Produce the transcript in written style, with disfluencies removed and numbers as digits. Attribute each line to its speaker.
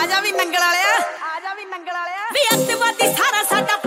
Speaker 1: ਆ ਜਾ ਵੀ ਨੰਗਲ ਵਾਲਿਆ, ਆ ਜਾ ਵੀ ਨੰਗਲ ਵਾਲਿਆ, ਵੀ ਅੱਤਵਾਦੀ ਸਾਰਾ ਸਾਡਾ